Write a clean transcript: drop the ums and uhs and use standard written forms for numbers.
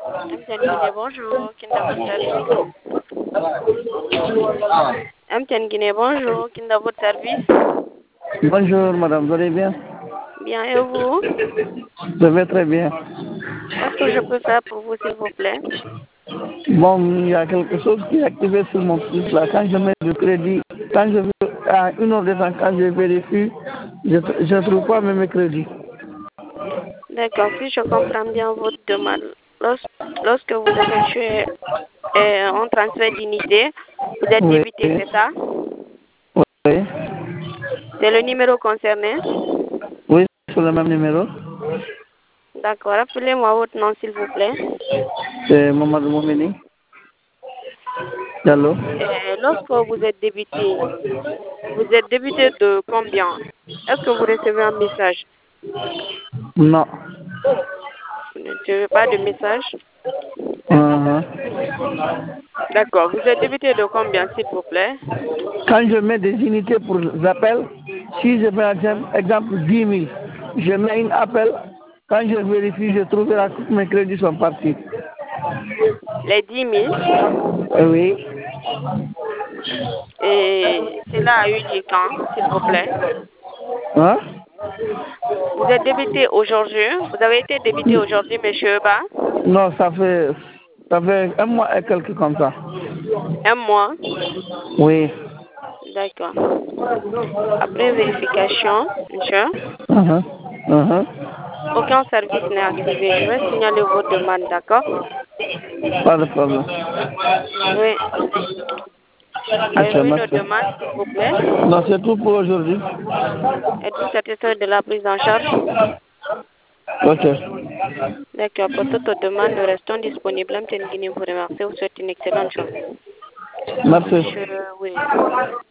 MTN Guinée, bonjour. Kinda votre service. MTN Guinée, bonjour. Kinda votre service. Bonjour madame, vous allez bien? Bien, et vous? Je vais très bien. Qu'est-ce que je peux faire pour vous, s'il vous plaît? Bon, il y a quelque chose qui est activé sur mon site là. Quand je mets le crédit, quand je veux, à une heure de temps, quand je vérifie, je ne trouve pas mes crédits. D'accord, si je comprends bien votre demande, lorsque vous effectuez un transfert d'unité, vous êtes Oui, débité, c'est ça? oui, C'est le numéro concerné? oui, c'est le même numéro. D'accord, rappelez-moi votre nom, s'il vous plaît. C'est Mamadou Moumini. Diallo. Lorsque vous êtes débité de combien? Est-ce que vous recevez un message? Non. Vous ne recevez pas de message? Uh-huh. D'accord, vous êtes débité de combien, s'il vous plaît? Quand je mets des unités pour les appels, si je mets exemple 10 000, je mets un appel, quand je vérifie, je trouve que mes crédits sont partis. Les 10 000? Oui. Et cela a eu lieu quand, s'il vous plaît? Hein? Vous êtes débité aujourd'hui? Vous avez été débité aujourd'hui, monsieur Ba? Non, ça fait un mois et quelques comme ça. Un mois? Oui. D'accord. Après vérification, monsieur, Uh-huh. Uh-huh. aucun service n'est activé. Je vais signaler vos demandes, d'accord? Pas de problème. Oui. Ok, Avez-vous une autre merci. demande, s'il vous plaît? Non, c'est tout pour aujourd'hui. Êtes-vous satisfait de la prise en charge? Ok. D'accord. Pour toute autre demande, nous restons disponibles. MTN Guinée vous remercie. Vous souhaite une excellente journée. Merci. Monsieur, oui.